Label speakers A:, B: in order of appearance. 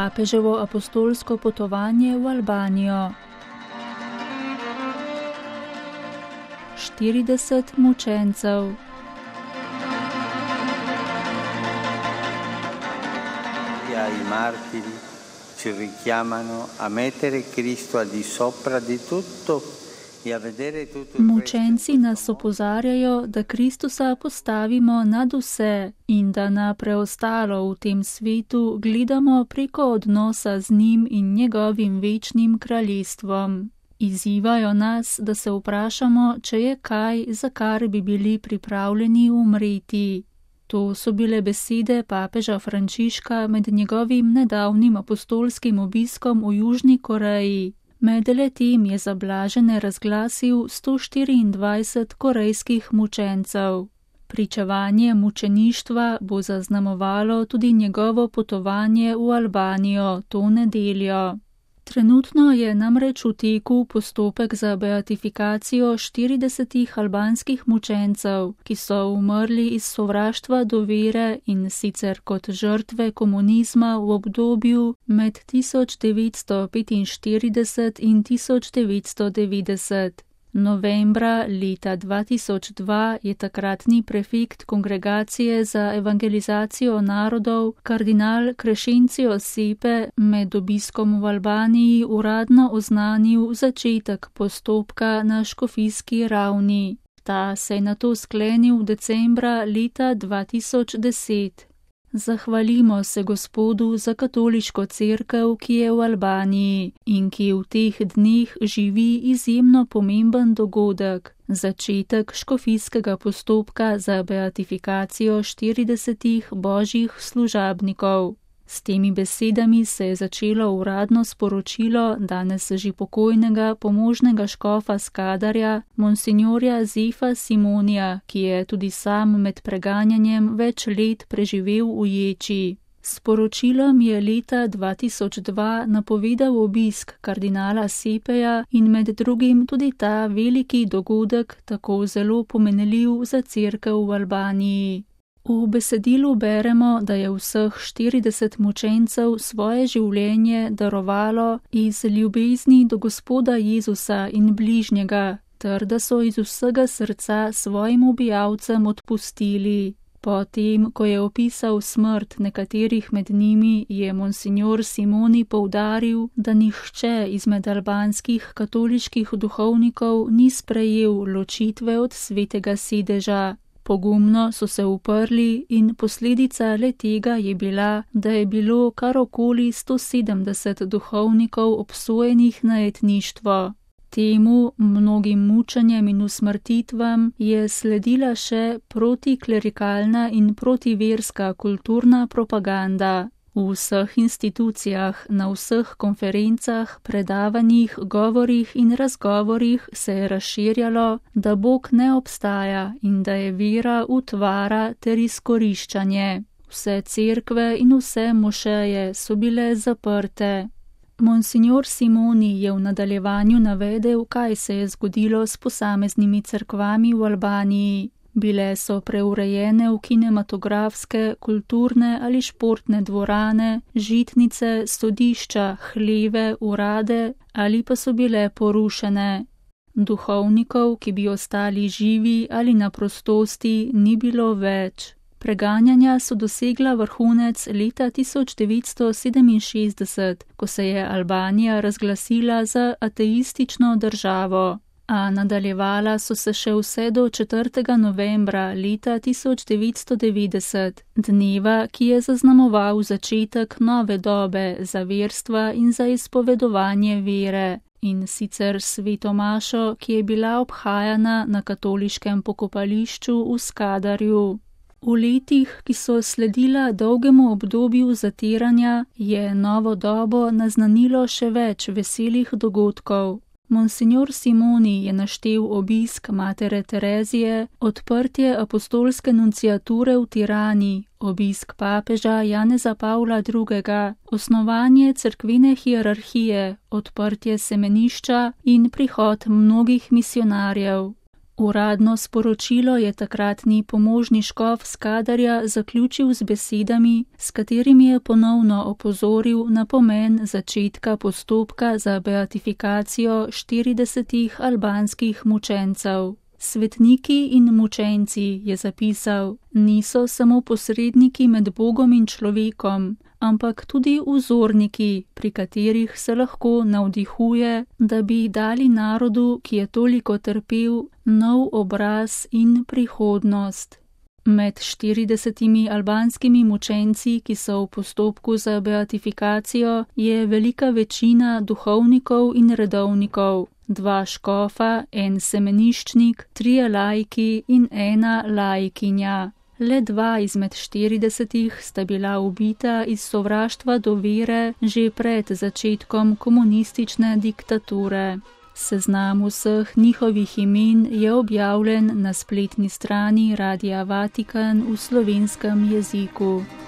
A: papeževo apostolsko potovanje v Albanijo. 40 mučencev.
B: I martiri ci richiamano a mettere Cristo al di sopra di tutto e a vedere tutto.
A: Mučenci nas opozarjajo, da Kristusa postavimo nad vse in da na preostalo v tem svetu gledamo preko odnosa z njim in njegovim večnim kraljestvom. Izzivajo nas, da se vprašamo, če je kaj, za kar bi bili pripravljeni umreti. To so bile besede papeža Frančiška med njegovim nedavnim apostolskim obiskom v Južni Koreji. Med letem je za blažene razglasil 124 korejskih mučencev. Pričevanje mučeništva bo zaznamovalo tudi njegovo potovanje v Albanijo to nedeljo. Trenutno je namreč v teku postopek za beatifikacijo 40 albanskih mučencev, ki so umrli iz sovraštva do vere in sicer kot žrtve komunizma v obdobju med 1945 in 1990. Novembra leta 2002 je takratni prefekt Kongregacije za evangelizacijo narodov, kardinal Crescencio Sepe, med obiskom v Albaniji uradno oznanil začetek postopka na škofijski ravni. Ta se je nato sklenil decembra leta 2010. Zahvalimo se Gospodu za katoliško cerkev, ki je v Albaniji in ki v teh dneh živi izjemno pomemben dogodek, začetek škofijskega postopka za beatifikacijo 40 božjih služabnikov. S temi besedami se je začelo uradno sporočilo danes že pokojnega pomožnega škofa Skadarja, monsignorja Zefa Simonija, ki je tudi sam med preganjanjem več let preživel v ječi. S poročilom je leta 2002 napovedal obisk kardinala Sepeja in med drugim tudi ta veliki dogodek, tako zelo pomenljiv za cerkev v Albaniji. V besedilu beremo, da je vseh 40 mučencev svoje življenje darovalo iz ljubezni do Gospoda Jezusa in bližnjega, ter da so iz vsega srca svojim ubijalcem odpustili. Potem, ko je opisal smrt nekaterih med njimi, je monsignor Simoni poudaril, da nihče izmed albanskih katoliških duhovnikov ni sprejel ločitve od svetega sedeža. Pogumno so se uprli in posledica le tega je bila, da je bilo kar okoli 170 duhovnikov obsojenih na jetništvo. Temu, mnogim mučenjem in usmrtitvam, je sledila še protiklerikalna in protiverska kulturna propaganda. V vseh institucijah, na vseh konferencah, predavanjih, govorih in razgovorih se je razširjalo, da Bog ne obstaja in da je vera utvara ter izkoriščanje. Vse cerkve in vse mošeje so bile zaprte. Monsignor Simoni je v nadaljevanju navedel, kaj se je zgodilo s posameznimi cerkvami v Albaniji. Bile so preurejene v kinematografske, kulturne ali športne dvorane, žitnice, sodišča, hleve, urade ali pa so bile porušene. Duhovnikov, ki bi ostali živi ali na prostosti, ni bilo več. Preganjanja so dosegla vrhunec leta 1967, ko se je Albanija razglasila za ateistično državo. A nadaljevala so se še vse do 4. novembra leta 1990, dneva, ki je zaznamoval začetek nove dobe za verstva in za izpovedovanje vere, in sicer sveto mašo, ki je bila obhajana na katoliškem pokopališču v Skadarju. V letih, ki so sledila dolgemu obdobju zatiranja, je novo dobo naznanilo še več veselih dogodkov. Monsignor Simoni je naštel obisk matere Terezije, odprtje apostolske nunciature v Tirani, obisk papeža Janeza Pavla II., osnovanje cerkvene hierarhije, odprtje semenišča in prihod mnogih misionarjev. Uradno sporočilo je takratni pomožni škof Skadarja zaključil z besedami, s katerimi je ponovno opozoril na pomen začetka postopka za beatifikacijo 40 albanskih mučencev. Svetniki in mučenci, je zapisal, niso samo posredniki med Bogom in človekom, ampak tudi vzorniki, pri katerih se lahko navdihuje, da bi dali narodu, ki je toliko trpel, nov obraz in prihodnost. Med 40 albanskimi mučenci, ki so v postopku za beatifikacijo, je velika večina duhovnikov in redovnikov, 2 škofa, 1 semeniščnik, 3 laiki in 1 laikinja. Le 2 izmed 40 sta bila ubita iz sovraštva do vere že pred začetkom komunistične diktature. Seznam vseh njihovih imen je objavljen na spletni strani Radia Vatikan v slovenskem jeziku.